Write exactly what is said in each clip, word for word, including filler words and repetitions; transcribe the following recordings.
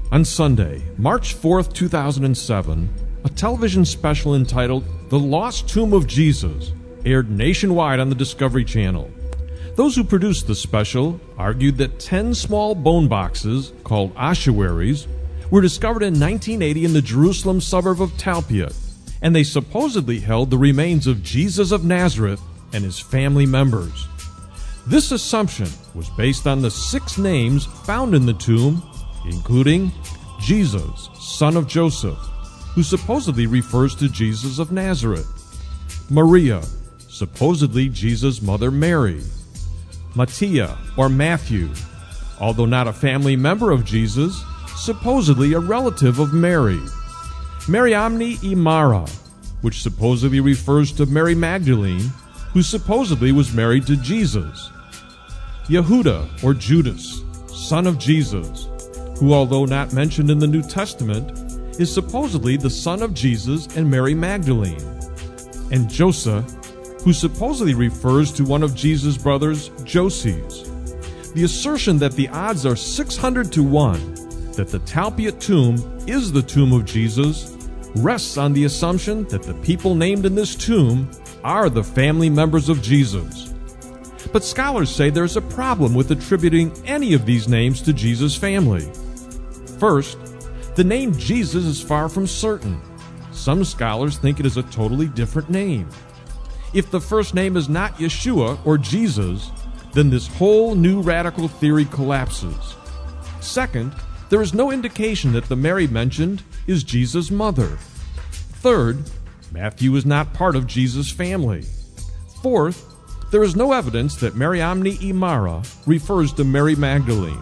On Sunday, March fourth, two thousand seven, a television special entitled The Lost Tomb of Jesus aired nationwide on the Discovery Channel. Those who produced the special argued that ten small bone boxes, called ossuaries, were discovered in nineteen eighty in the Jerusalem suburb of Talpiot, and they supposedly held the remains of Jesus of Nazareth and his family members. This assumption was based on the six names found in the tomb, including Jesus, son of Joseph, who supposedly refers to Jesus of Nazareth; Maria, supposedly Jesus' mother Mary; Mattia or Matthew, although not a family member of Jesus, supposedly a relative of Mary; Mariamne y Mara, which supposedly refers to Mary Magdalene, who supposedly was married to Jesus; Yehuda or Judas, son of Jesus, who, although not mentioned in the New Testament, is supposedly the son of Jesus and Mary Magdalene; and Joseph, who supposedly refers to one of Jesus' brothers, Joses. The assertion that the odds are six hundred to one that the Talpiot tomb is the tomb of Jesus rests on the assumption that the people named in this tomb are the family members of Jesus. But scholars say there's a problem with attributing any of these names to Jesus' family. First, the name Jesus is far from certain. Some scholars think it is a totally different name. If the first name is not Yeshua or Jesus, then this whole new radical theory collapses. Second, there is no indication that the Mary mentioned is Jesus' mother. Third, Matthew is not part of Jesus' family. Fourth, there is no evidence that Mariamne y Mara refers to Mary Magdalene.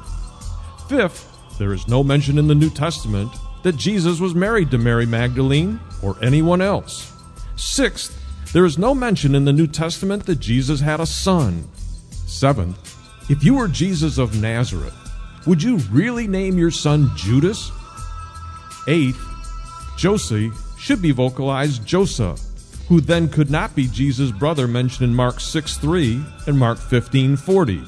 Fifth, there is no mention in the New Testament that Jesus was married to Mary Magdalene or anyone else. Sixth, there is no mention in the New Testament that Jesus had a son. Seventh, if you were Jesus of Nazareth, would you really name your son Judas? Eighth, Joseph should be vocalized Joseph, who then could not be Jesus' brother mentioned in Mark six three and Mark fifteen forty.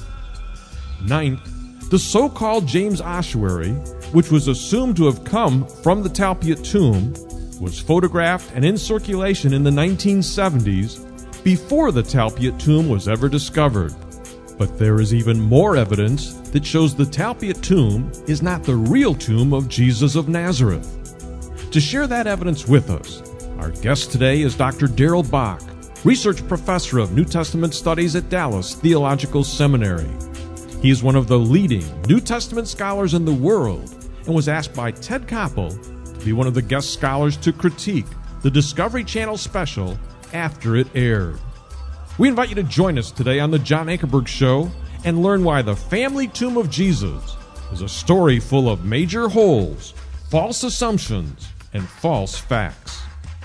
Ninth, the so-called James ossuary, which was assumed to have come from the Talpiot tomb, was photographed and in circulation in the nineteen seventies before the Talpiot tomb was ever discovered. But there is even more evidence that shows the Talpiot tomb is not the real tomb of Jesus of Nazareth. To share that evidence with us, our guest today is Doctor Darrell Bock, research professor of New Testament studies at Dallas Theological Seminary. He is one of the leading New Testament scholars in the world and was asked by Ted Koppel to be one of the guest scholars to critique the Discovery Channel special after it aired. We invite you to join us today on the John Ankerberg Show and learn why the family tomb of Jesus is a story full of major holes, false assumptions, and false facts.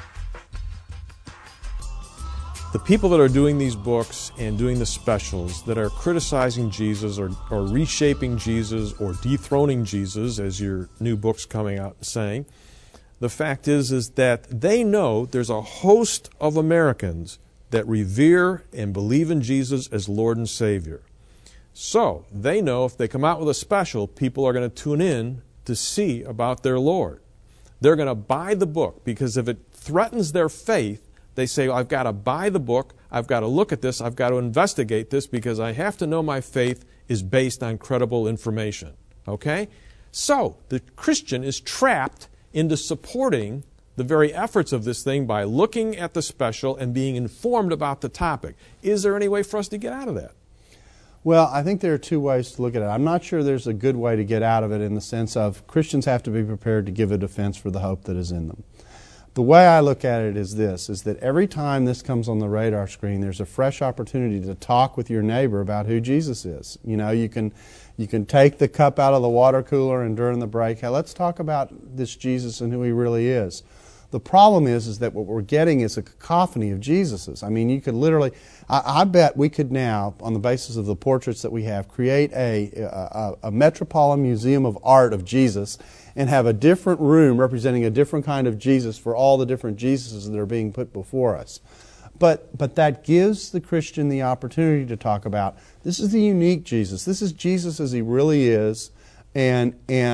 The people that are doing these books and doing the specials that are criticizing Jesus or, or reshaping Jesus or dethroning Jesus, as your new book's coming out and saying, the fact is, is that they know there's a host of Americans that revere and believe in Jesus as Lord and Savior. So they know if they come out with a special, people are going to tune in to see about their Lord. They're going to buy the book because if it threatens their faith, they say, well, I've got to buy the book, I've got to look at this, I've got to investigate this because I have to know my faith is based on credible information. Okay? So the Christian is trapped into supporting the very efforts of this thing by looking at the special and being informed about the topic. Is there any way for us to get out of that? Well, I think there are two ways to look at it. I'm not sure there's a good way to get out of it in the sense of Christians have to be prepared to give a defense for the hope that is in them. The way I look at it is this, is that every time this comes on the radar screen, there's a fresh opportunity to talk with your neighbor about who Jesus is. You know, you can you can take the cup out of the water cooler and during the break, hey, let's talk about this Jesus and who he really is. The problem is, is that what we're getting is a cacophony of Jesuses. I mean, you could literally, I, I bet we could now, on the basis of the portraits that we have, create a, a, a Metropolitan Museum of Art of Jesus and have a different room representing a different kind of Jesus for all the different Jesuses that are being put before us. But, but that gives the Christian the opportunity to talk about, this is the unique Jesus. This is Jesus as he really is, and, and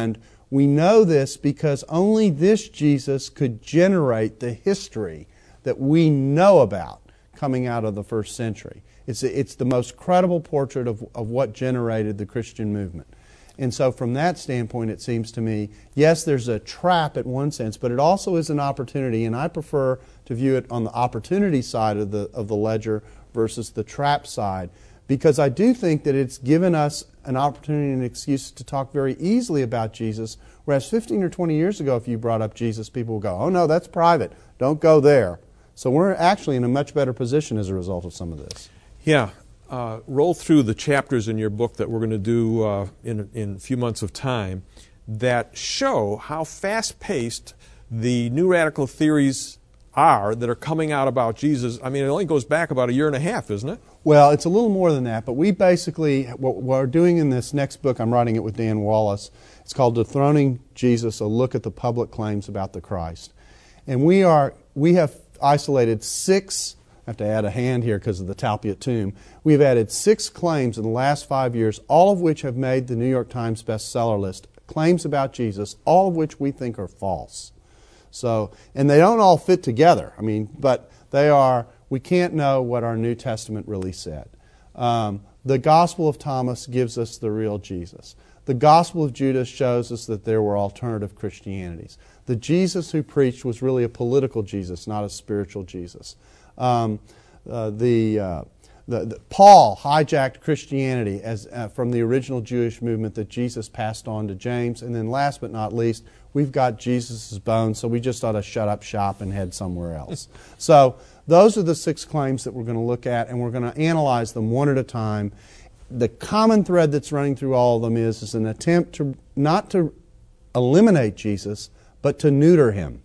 We know this because only this Jesus could generate the history that we know about coming out of the first century. It's, it's the most credible portrait of, of what generated the Christian movement. And so from that standpoint, it seems to me, yes, there's a trap in one sense, but it also is an opportunity, and I prefer to view it on the opportunity side of the, of the ledger versus the trap side, because I do think that it's given us an opportunity and an excuse to talk very easily about Jesus, whereas fifteen or twenty years ago, if you brought up Jesus, people would go, oh no, that's private, don't go there. So we're actually in a much better position as a result of some of this. Yeah. Uh, roll through the chapters in your book that we're going to do uh, in, in a few months of time that show how fast-paced the new radical theories are that are coming out about Jesus. I mean, it only goes back about a year and a half, isn't it? Well, it's a little more than that, but we basically, what we're doing in this next book, I'm writing it with Dan Wallace, it's called Dethroning Jesus, a look at the public claims about the Christ. And we are, we have isolated six, I have to add a hand here because of the Talpiot tomb, we've added six claims in the last five years, all of which have made the New York Times bestseller list, claims about Jesus, all of which we think are false. So, and they don't all fit together, I mean, but they are, we can't know what our New Testament really said. Um, the Gospel of Thomas gives us the real Jesus. The Gospel of Judas shows us that there were alternative Christianities. The Jesus who preached was really a political Jesus, not a spiritual Jesus. Um, uh, the, uh, the, the Paul hijacked Christianity as uh, from the original Jewish movement that Jesus passed on to James. And then last but not least, we've got Jesus' bones, so we just ought to shut up shop and head somewhere else. So those are the six claims that we're going to look at, and we're going to analyze them one at a time. The common thread that's running through all of them is, is an attempt to not to eliminate Jesus, but to neuter him.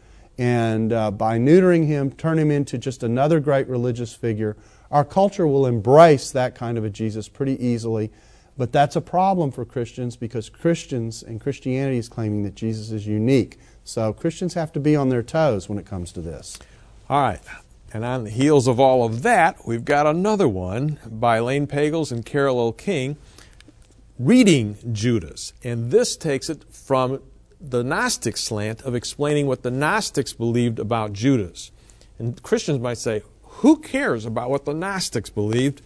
And uh, by neutering him, turn him into just another great religious figure. Our culture will embrace that kind of a Jesus pretty easily, but that's a problem for Christians because Christians and Christianity is claiming that Jesus is unique. So Christians have to be on their toes when it comes to this. All right. And on the heels of all of that, we've got another one by Elaine Pagels and Carol L. King, Reading Judas. And this takes it from the Gnostic slant of explaining what the Gnostics believed about Judas. And Christians might say, who cares about what the Gnostics believed?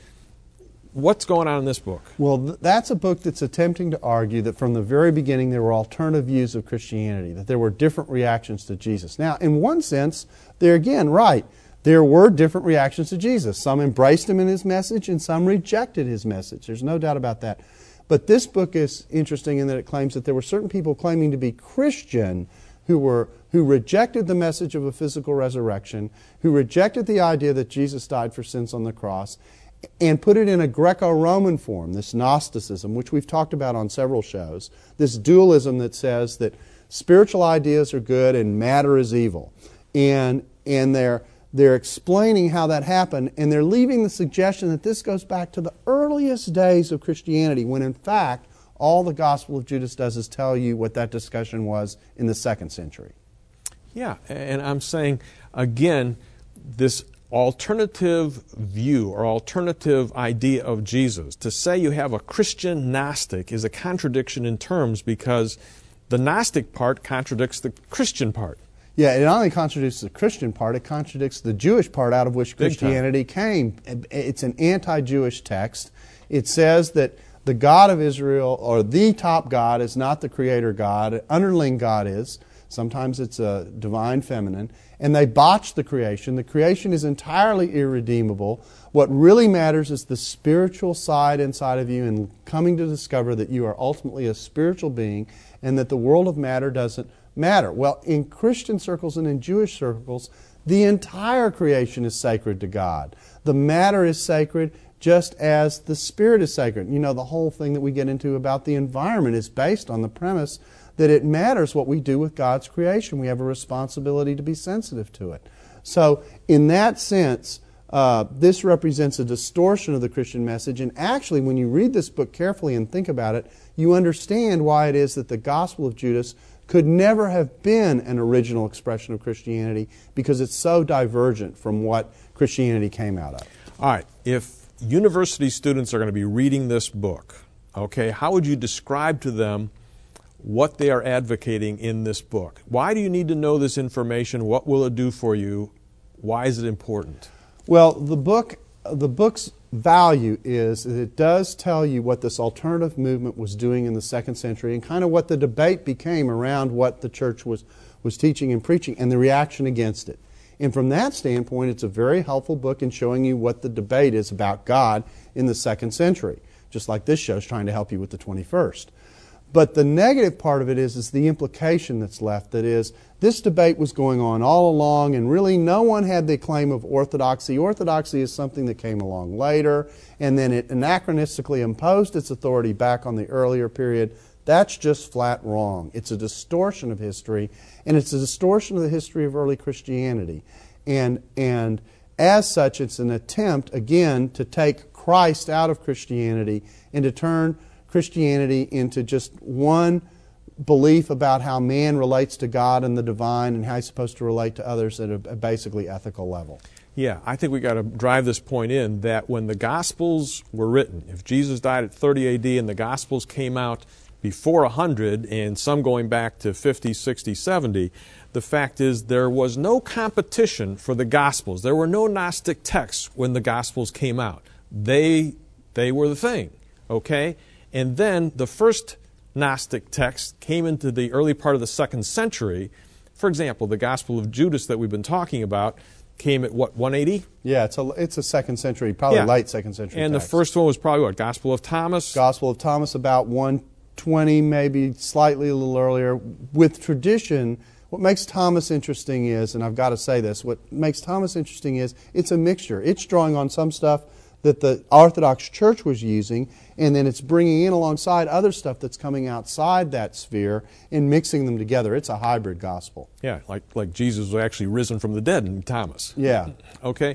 What's going on in this book? Well, th- that's a book that's attempting to argue that from the very beginning there were alternative views of Christianity, that there were different reactions to Jesus. Now, in one sense, they're again right. There were different reactions to Jesus. Some embraced him in his message and some rejected his message. There's no doubt about that. But this book is interesting in that it claims that there were certain people claiming to be Christian who were who rejected the message of a physical resurrection, who rejected the idea that Jesus died for sins on the cross, and put it in a Greco-Roman form, this Gnosticism, which we've talked about on several shows, this dualism that says that spiritual ideas are good and matter is evil. And, and they're, they're explaining how that happened, and they're leaving the suggestion that this goes back to the earliest days of Christianity, when in fact all the Gospel of Judas does is tell you what that discussion was in the second century. Yeah, and I'm saying, again, this alternative view or alternative idea of Jesus, to say you have a Christian Gnostic is a contradiction in terms because the Gnostic part contradicts the Christian part. Yeah, it not only contradicts the Christian part, it contradicts the Jewish part out of which Christianity came. It's an anti-Jewish text. It says that the God of Israel, or the top God, is not the creator God. An underling God is. Sometimes it's a divine feminine. And they botch the creation. The creation is entirely irredeemable. What really matters is the spiritual side inside of you and coming to discover that you are ultimately a spiritual being and that the world of matter doesn't matter. Well, in Christian circles and in Jewish circles, the entire creation is sacred to God. The matter is sacred just as the spirit is sacred. You know, the whole thing that we get into about the environment is based on the premise that it matters what we do with God's creation. We have a responsibility to be sensitive to it. So, in that sense, uh, this represents a distortion of the Christian message. And actually, when you read this book carefully and think about it, you understand why it is that the Gospel of Judas could never have been an original expression of Christianity, because it's so divergent from what Christianity came out of. All right. If university students are going to be reading this book, okay, how would you describe to them what they are advocating in this book. Why do you need to know this information? What will it do for you? Why is it important? Well, the book, the book's value is that it does tell you what this alternative movement was doing in the second century and kind of what the debate became around what the church was, was teaching and preaching and the reaction against it. And from that standpoint, it's a very helpful book in showing you what the debate is about God in the second century, just like this show is trying to help you with the twenty-first. But the negative part of it is, is the implication that's left, that is, this debate was going on all along, and really no one had the claim of orthodoxy. Orthodoxy is something that came along later, and then it anachronistically imposed its authority back on the earlier period. That's just flat wrong. It's a distortion of history, and it's a distortion of the history of early Christianity. And, and as such, it's an attempt, again, to take Christ out of Christianity and to turn Christianity into just one belief about how man relates to God and the divine and how he's supposed to relate to others at a basically ethical level. Yeah, I think we got to drive this point in that when the Gospels were written, if Jesus died at thirty A D and the Gospels came out before one hundred and some going back to fifty, sixty, seventy, the fact is there was no competition for the Gospels. There were no Gnostic texts when the Gospels came out. They, they were the thing, okay? And then the first Gnostic text came into the early part of the second century. For example, the Gospel of Judas that we've been talking about came at what, one eighty? Yeah, it's a, it's a second century, probably yeah. late second century And text. The first one was probably what, Gospel of Thomas? Gospel of Thomas about one twenty, maybe slightly a little earlier. With tradition, what makes Thomas interesting is, and I've got to say this, what makes Thomas interesting is it's a mixture. It's drawing on some stuff that the Orthodox Church was using, and then it's bringing in alongside other stuff that's coming outside that sphere and mixing them together. It's a hybrid gospel. Yeah, like, like Jesus was actually risen from the dead in Thomas. Yeah. Okay.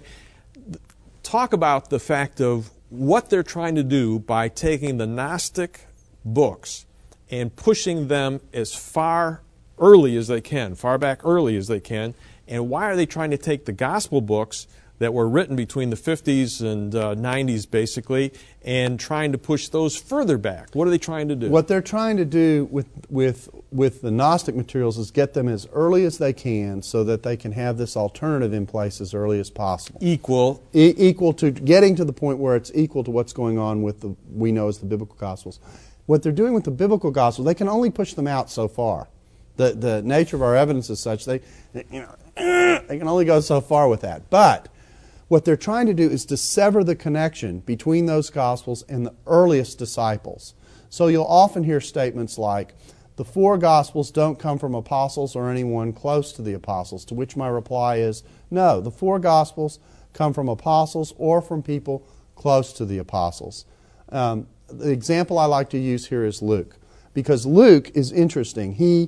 Talk about the fact of what they're trying to do by taking the Gnostic books and pushing them as far early as they can, far back early as they can, and why are they trying to take the gospel books that were written between the fifties and uh, nineties, basically, and trying to push those further back? What are they trying to do? What they're trying to do with, with, with the Gnostic materials is get them as early as they can so that they can have this alternative in place as early as possible. Equal. E- equal to, getting to the point where it's equal to what's going on with the, we know as the biblical Gospels. What they're doing with the biblical Gospels, they can only push them out so far. The, the nature of our evidence is such, they, you know, they can only go so far with that. But what they're trying to do is to sever the connection between those Gospels and the earliest disciples. So you'll often hear statements like, the four Gospels don't come from apostles or anyone close to the apostles, to which my reply is, no, the four Gospels come from apostles or from people close to the apostles. Um, the example I like to use here is Luke, because Luke is interesting. He,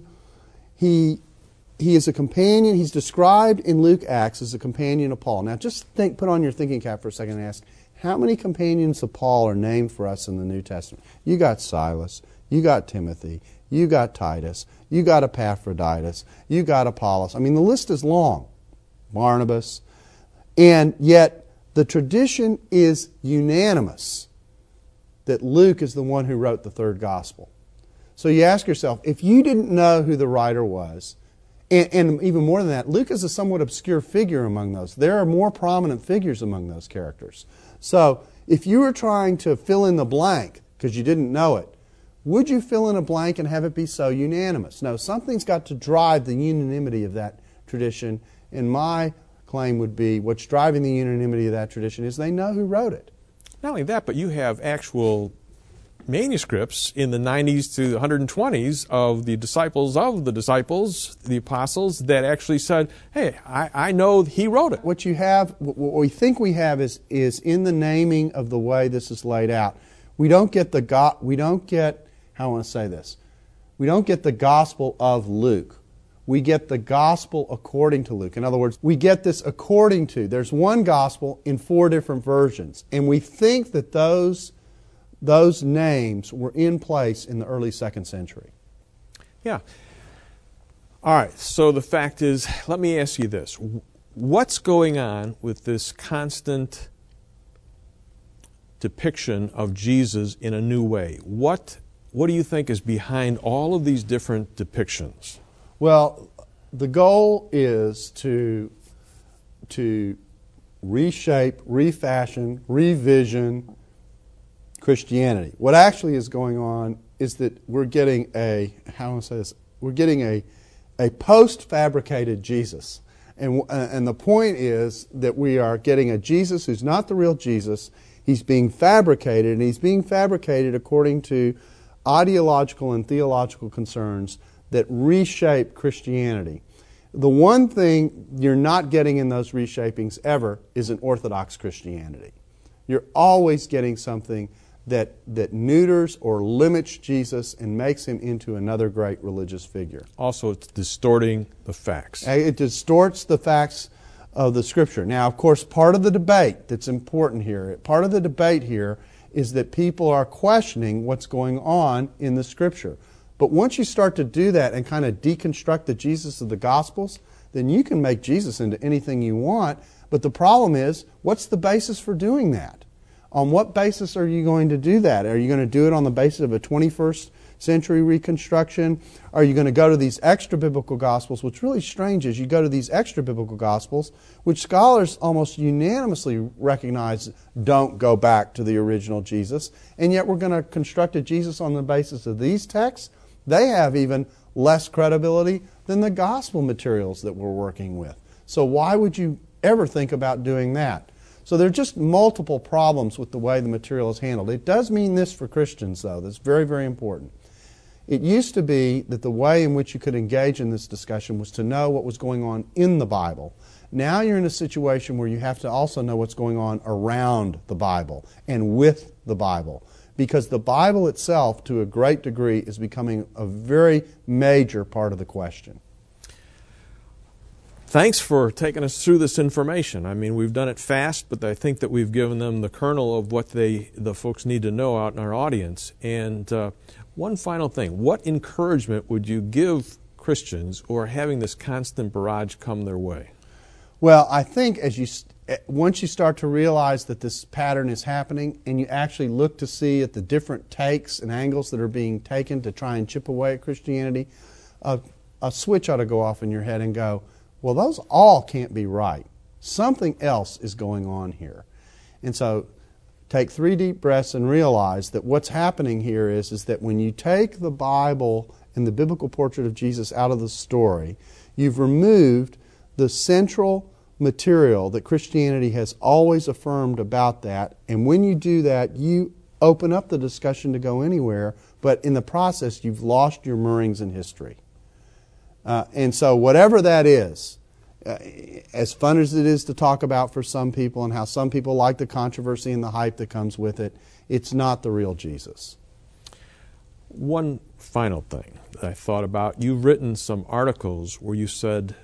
he, He is a companion. He's described in Luke Acts as a companion of Paul. Now just think, put on your thinking cap for a second and ask, how many companions of Paul are named for us in the New Testament? You got Silas, you got Timothy, you got Titus, you got Epaphroditus, you got Apollos. I mean, the list is long. Barnabas. And yet the tradition is unanimous that Luke is the one who wrote the third gospel. So you ask yourself, if you didn't know who the writer was, And, and even more than that, Luke is a somewhat obscure figure among those. There are more prominent figures among those characters. So if you were trying to fill in the blank because you didn't know it, would you fill in a blank and have it be so unanimous? No, something's got to drive the unanimity of that tradition. And my claim would be what's driving the unanimity of that tradition is they know who wrote it. Not only that, but you have actual manuscripts in the nineties to the one twenties of the disciples of the disciples, the apostles, that actually said, hey, I, I know he wrote it. What you have, what we think we have is, is in the naming of the way this is laid out. We don't get the, go, we don't get, how I want to say this, we don't get the gospel of Luke. We get the gospel according to Luke. In other words, we get this according to. There's one gospel in four different versions. And we think that those Those names were in place in the early second century. Yeah. All right, so the fact is, let me ask you this. What's going on with this constant depiction of Jesus in a new way? What, what do you think is behind all of these different depictions? Well, the goal is to, to reshape, refashion, revision Christianity. What actually is going on is that we're getting a, how do I say this, we're getting a, a post-fabricated Jesus. And, and the point is that we are getting a Jesus who's not the real Jesus. He's being fabricated, and he's being fabricated according to ideological and theological concerns that reshape Christianity. The one thing you're not getting in those reshapings ever is an Orthodox Christianity. You're always getting something that, that neuters or limits Jesus and makes him into another great religious figure. Also, it's distorting the facts. It distorts the facts of the Scripture. Now, of course, part of the debate that's important here, part of the debate here is that people are questioning what's going on in the Scripture. But once you start to do that and kind of deconstruct the Jesus of the Gospels, then you can make Jesus into anything you want. But the problem is, what's the basis for doing that? On what basis are you going to do that? Are you going to do it on the basis of a twenty-first century reconstruction? Are you going to go to these extra-biblical Gospels? What's really strange is you go to these extra-biblical Gospels, which scholars almost unanimously recognize don't go back to the original Jesus, and yet we're going to construct a Jesus on the basis of these texts. They have even less credibility than the Gospel materials that we're working with. So why would you ever think about doing that? So there are just multiple problems with the way the material is handled. It does mean this for Christians, though. That's very, very important. It used to be that the way in which you could engage in this discussion was to know what was going on in the Bible. Now you're in a situation where you have to also know what's going on around the Bible and with the Bible. Because the Bible itself, to a great degree, is becoming a very major part of the question. Thanks for taking us through this information. I mean, we've done it fast, but I think that we've given them the kernel of what they, the folks need to know out in our audience. And uh, one final thing, what encouragement would you give Christians who are having this constant barrage come their way? Well, I think as you once you start to realize that this pattern is happening and you actually look to see at the different takes and angles that are being taken to try and chip away at Christianity, a, a switch ought to go off in your head and go, well, those all can't be right. Something else is going on here. And so take three deep breaths and realize that what's happening here is, is that when you take the Bible and the biblical portrait of Jesus out of the story, you've removed the central material that Christianity has always affirmed about that. And when you do that, you open up the discussion to go anywhere, but in the process, you've lost your moorings in history. Uh, and so whatever that is, uh, as fun as it is to talk about for some people and how some people like the controversy and the hype that comes with it, it's not the real Jesus. One final thing that I thought about, you've written some articles where you said,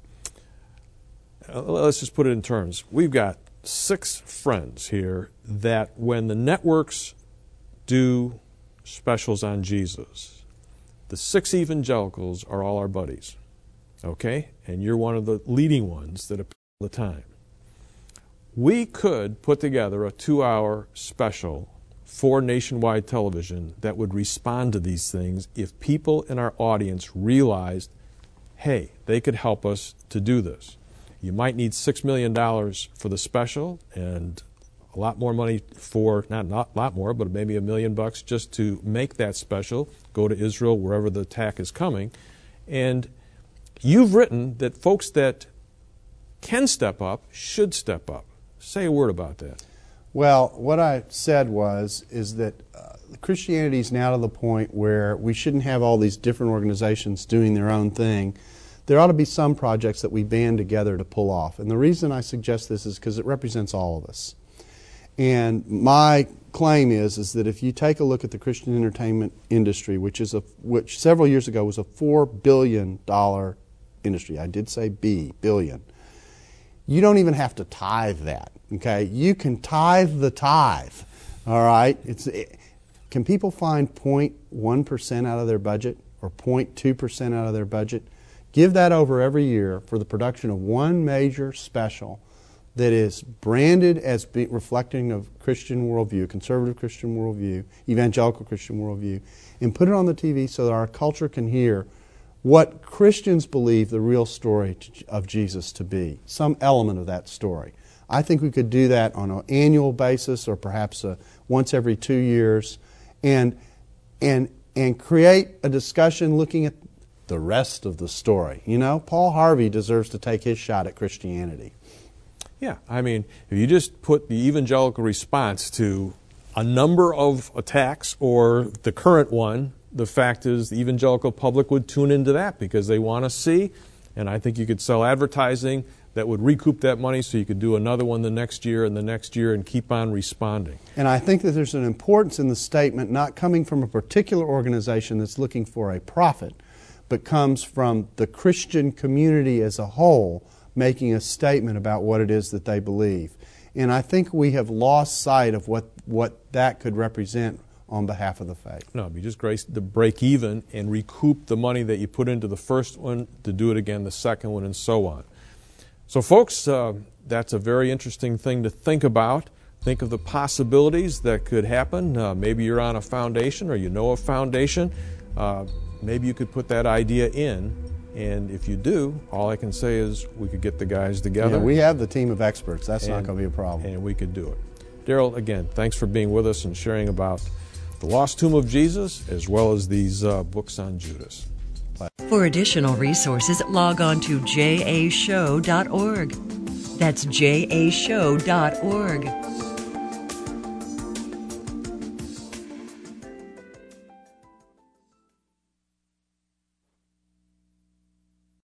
let's just put it in terms. We've got six friends here that when the networks do specials on Jesus, the six evangelicals are all our buddies, okay? And you're one of the leading ones that appear all the time. We could put together a two-hour special for nationwide television that would respond to these things if people in our audience realized, hey, they could help us to do this. You might need six million dollars for the special and a lot more money for, not a lot more, but maybe a million bucks just to make that special, go to Israel, wherever the attack is coming. And you've written that folks that can step up should step up. Say a word about that. Well, what I said was, is that uh, Christianity is now to the point where we shouldn't have all these different organizations doing their own thing. There ought to be some projects that we band together to pull off. And the reason I suggest this is because it represents all of us. And my claim is, is that if you take a look at the Christian entertainment industry, which is a which several years ago was a four billion dollars industry. I did say B, billion. You don't even have to tithe that, okay? You can tithe the tithe, all right? It's it, can people find zero point one percent out of their budget or zero point two percent out of their budget? Give that over every year for the production of one major special that is branded as be reflecting of Christian worldview, conservative Christian worldview, evangelical Christian worldview, and put it on the T V so that our culture can hear what Christians believe the real story of Jesus to be, some element of that story. I think we could do that on an annual basis or perhaps a, once every two years and, and, and create a discussion looking at the rest of the story. You know, Paul Harvey deserves to take his shot at Christianity. Yeah, I mean, if you just put the evangelical response to a number of attacks or the current one, the fact is the evangelical public would tune into that because they want to see, and I think you could sell advertising that would recoup that money so you could do another one the next year and the next year and keep on responding. And I think that there's an importance in the statement not coming from a particular organization that's looking for a profit, but comes from the Christian community as a whole making a statement about what it is that they believe. And I think we have lost sight of what, what that could represent on behalf of the faith. No, it'd be just great to break even and recoup the money that you put into the first one to do it again the second one and so on. So folks, uh, that's a very interesting thing to think about. Think of the possibilities that could happen. Uh, maybe you're on a foundation or you know a foundation. Uh, maybe you could put that idea in. And if you do, all I can say is we could get the guys together. Yeah, we have the team of experts. That's and, not going to be a problem. And we could do it. Daryl, again, thanks for being with us and sharing about The Lost Tomb of Jesus as well as these uh, books on Judas. For additional resources, log on to j a show dot org. That's j a show dot org.